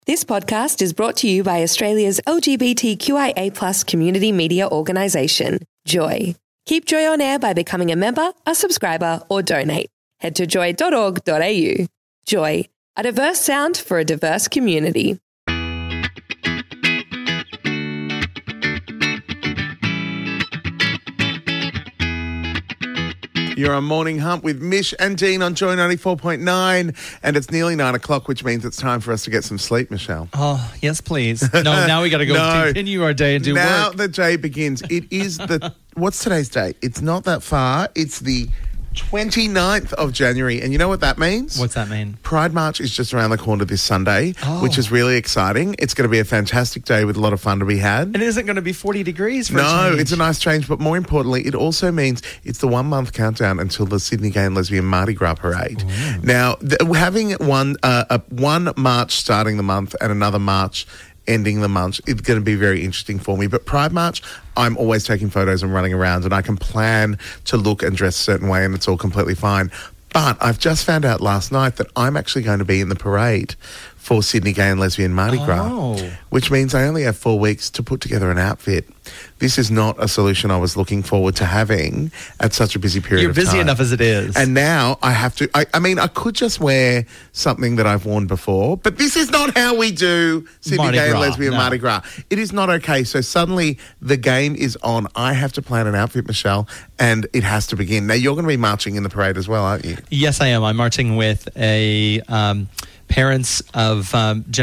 This podcast is brought to you by Australia's LGBTQIA+ community media organisation, Joy. Keep Joy on air by becoming a member, a subscriber, or donate. Head to joy.org.au. Joy, a diverse sound for a diverse community. You're on Morning Hump with Mish and Dean on Joy 94.9, and it's nearly 9 o'clock, which means it's time for us to get some sleep, Michelle. Oh, yes, please. No, now we got to go continue our day and do now work. The day begins. It is what's today's date? It's not that far. It's the 29th of January, and you know what that means? What's that mean? Pride March is just around the corner this Sunday, which is really exciting. It's going to be a fantastic day with a lot of fun to be had. And it isn't going to be 40 degrees for a No, change. it's a nice change, but more importantly, it also means it's the 1 month countdown until the Sydney Gay and Lesbian Mardi Gras Parade. Ooh. Now, having one March starting the month and another March ending the month, it's going to be very interesting for me. But Pride March, I'm always taking photos and running around, and I can plan to look and dress a certain way, and it's all completely fine. But I've just found out last night that I'm actually going to be in the parade for Sydney Gay and Lesbian Mardi Gras, which means I only have 4 weeks to put together an outfit. This is not a solution I was looking forward to having at such a busy period of time. You're busy enough as it is. And now I have to, I mean, I could just wear something that I've worn before, but this is not how we do Sydney Gay and Lesbian Mardi Gras. It is not okay. So suddenly the game is on. I have to plan an outfit, Michelle, and it has to begin. Now, you're going to be marching in the parade as well, aren't you? Yes, I am. I'm marching with parents of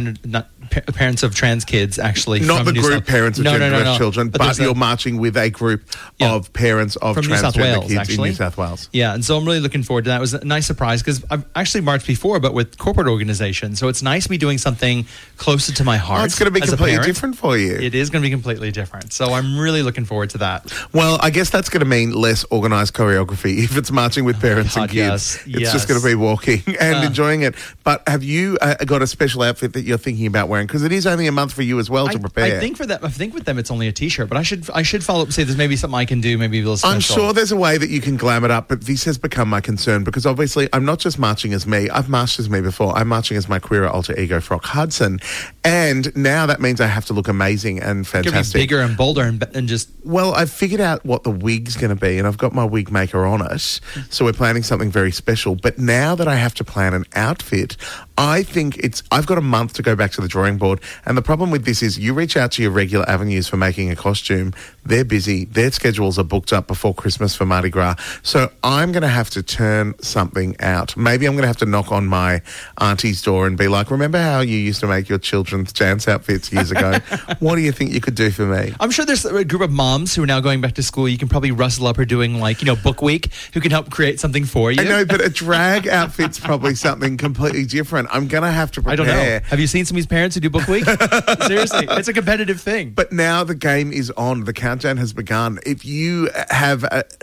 parents of trans kids, actually. Not from the group parents of gender children, but you're marching with a group of parents of transgender kids in New South Wales. Yeah, and so I'm really looking forward to that. It was a nice surprise because I've actually marched before, but with corporate organizations. So it's nice to be doing something closer to my heart. Oh, it's going to be completely different for you. It is going to be completely different. So I'm really looking forward to that. Well, I guess that's going to mean less organised choreography if it's marching with parents and kids. It's just going to be walking and enjoying it. But have you got a special outfit that you're thinking about wearing? Because it is only a month for you as well to prepare. I think with them it's only a t-shirt, but I should follow up and say there's maybe something I can do, maybe a little special. I'm sure there's a way that you can glam it up, but this has become my concern because obviously I'm not just marching as me. I've marched as me before. I'm marching as my queer alter ego, Frock Hudson, and now that means I have to look amazing and fantastic. You're be bigger and bolder and just. Well, I've figured out what the wig's going to be, and I've got my wig maker on it, so we're planning something very special. But now that I have to plan an outfit, I think I've got a month to go back to the drawing board. And the problem with this is you reach out to your regular avenues for making a costume. They're busy. Their schedules are booked up before Christmas for Mardi Gras. So I'm going to have to turn something out. Maybe I'm going to have to knock on my auntie's door and be like, remember how you used to make your children's dance outfits years ago? What do you think you could do for me? I'm sure there's a group of moms who are now going back to school. You can probably rustle up or doing book week who can help create something for you. I know, but a drag outfit's probably something completely different. I'm going to have to prepare. I don't know. Have you seen some of these parents who do book week? Seriously, it's a competitive thing. But now the game is on. The countdown has begun. If you have...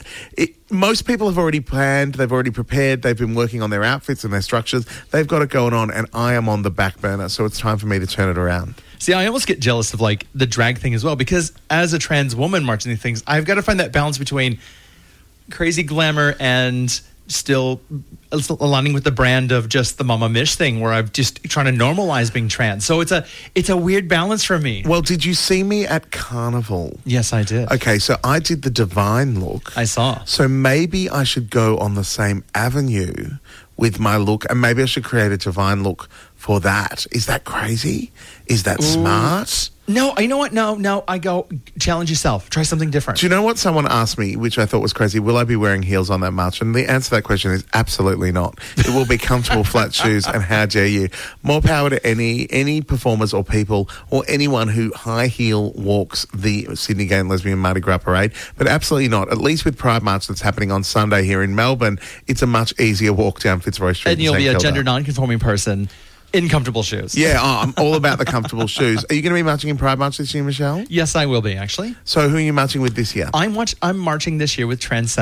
most people have already planned. They've already prepared. They've been working on their outfits and their structures. They've got it going on, and I am on the back burner, so it's time for me to turn it around. See, I almost get jealous of the drag thing as well, because as a trans woman marching these things, I've got to find that balance between crazy glamour and still aligning with the brand of just the Mama Mish thing, where I'm just trying to normalize being trans. So it's a weird balance for me. Well, did you see me at Carnival? Yes, I did. Okay, so I did the Divine look. I saw. So maybe I should go on the same avenue with my look, and maybe I should create a Divine look for that. Is that crazy? Is that smart? No, you know what? No, I go, challenge yourself. Try something different. Do you know what someone asked me, which I thought was crazy? Will I be wearing heels on that march? And the answer to that question is absolutely not. It will be comfortable flat shoes, and how dare you. More power to any performers or people or anyone who high heel walks the Sydney Gay and Lesbian Mardi Gras Parade, but absolutely not. At least with Pride March that's happening on Sunday here in Melbourne, it's a much easier walk down Fitzroy Street. And you'll be a gender non-conforming person in comfortable shoes. Yeah, I'm all about the comfortable shoes. Are you going to be marching in Pride March this year, Michelle? Yes, I will be, actually. So who are you marching with this year? I'm marching this year with Transcend.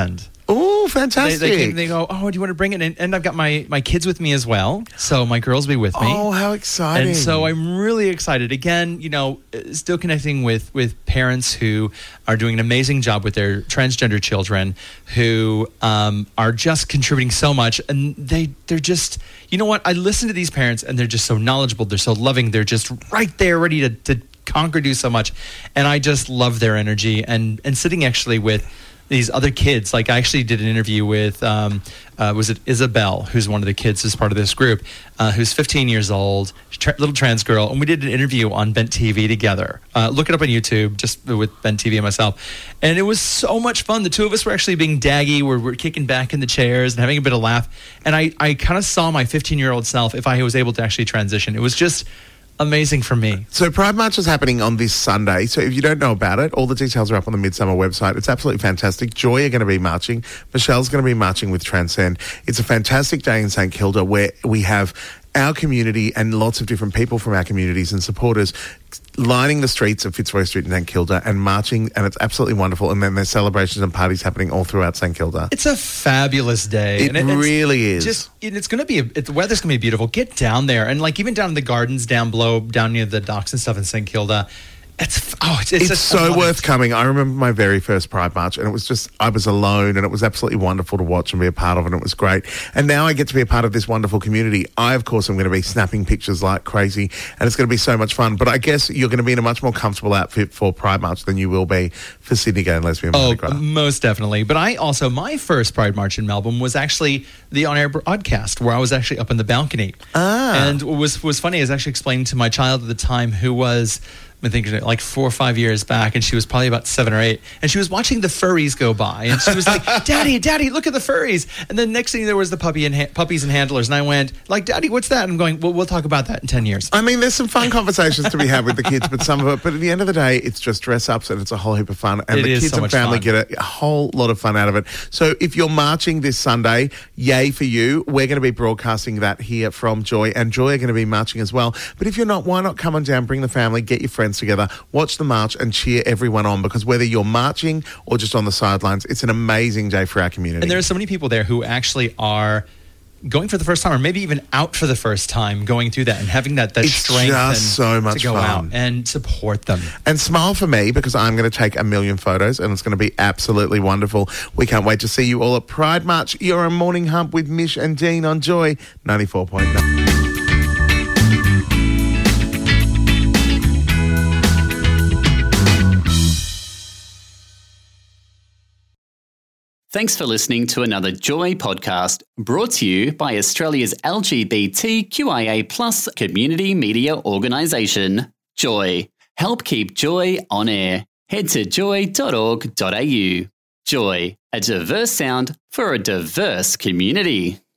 Oh, fantastic. They go, oh, do you want to bring it? And I've got my kids with me as well. So my girls will be with me. Oh, how exciting. And so I'm really excited. Again, still connecting with parents who are doing an amazing job with their transgender children who are just contributing so much. And they're just, you know what? I listen to these parents and they're just so knowledgeable. They're so loving. They're just right there ready to conquer, do so much. And I just love their energy. And sitting actually with these other kids, like I actually did an interview with, was it Isabel, who's one of the kids who's part of this group, who's 15 years old, little trans girl, and we did an interview on Bent TV together. Look it up on YouTube, just with Bent TV and myself. And it was so much fun. The two of us were actually being daggy, we're kicking back in the chairs and having a bit of laugh. And I kind of saw my 15-year-old self if I was able to actually transition. It was just amazing for me. So Pride March is happening on this Sunday. So if you don't know about it, all the details are up on the Midsummer website. It's absolutely fantastic. Joy are going to be marching. Michelle's going to be marching with Transcend. It's a fantastic day in St Kilda where we have our community and lots of different people from our communities and supporters lining the streets of Fitzroy Street in St Kilda and marching, and it's absolutely wonderful. And then there's celebrations and parties happening all throughout St Kilda. It's a fabulous day. It really is. It's going to be, the weather's going to be beautiful. Get down there. And like even down in the gardens down below, down near the docks and stuff in St Kilda, it's so worth coming. I remember my very first Pride March, and it was just, I was alone, and it was absolutely wonderful to watch and be a part of, and it was great. And now I get to be a part of this wonderful community. I, of course, am going to be snapping pictures like crazy, and it's going to be so much fun. But I guess you're going to be in a much more comfortable outfit for Pride March than you will be for Sydney Gay and Lesbian Mardi Gras. Most definitely. But my first Pride March in Melbourne was actually the on-air broadcast, where I was actually up in the balcony. And what was funny is actually explaining to my child at the time, who was, I think, like 4 or 5 years back, and she was probably about 7 or 8, and she was watching the furries go by, and she was like, Daddy, look at the furries. And then next thing there was the puppies and handlers, and I went, like, Daddy, what's that? And I'm going, well, we'll talk about that in 10 years. I mean, there's some fun conversations to be had with the kids, but at the end of the day, it's just dress-ups, and it's a whole heap of fun, and the kids and family get a whole lot of fun out of it. So if you're marching this Sunday, yay for you. We're going to be broadcasting that here from Joy, and Joy are going to be marching as well. But if you're not, why not come on down, bring the family, get your friends together, watch the march and cheer everyone on, because whether you're marching or just on the sidelines, it's an amazing day for our community. And there are so many people there who actually are going for the first time, or maybe even out for the first time, going through that and having that strength just so much to go fun. out and support them. And smile for me, because I'm going to take a million photos and it's going to be absolutely wonderful. We can't wait to see you all at Pride March. You're a morning hump with Mish and Dean on Joy 94.9. Thanks for listening to another Joy podcast, brought to you by Australia's LGBTQIA+ community media organisation, Joy. Help keep Joy on air. Head to joy.org.au. Joy, a diverse sound for a diverse community.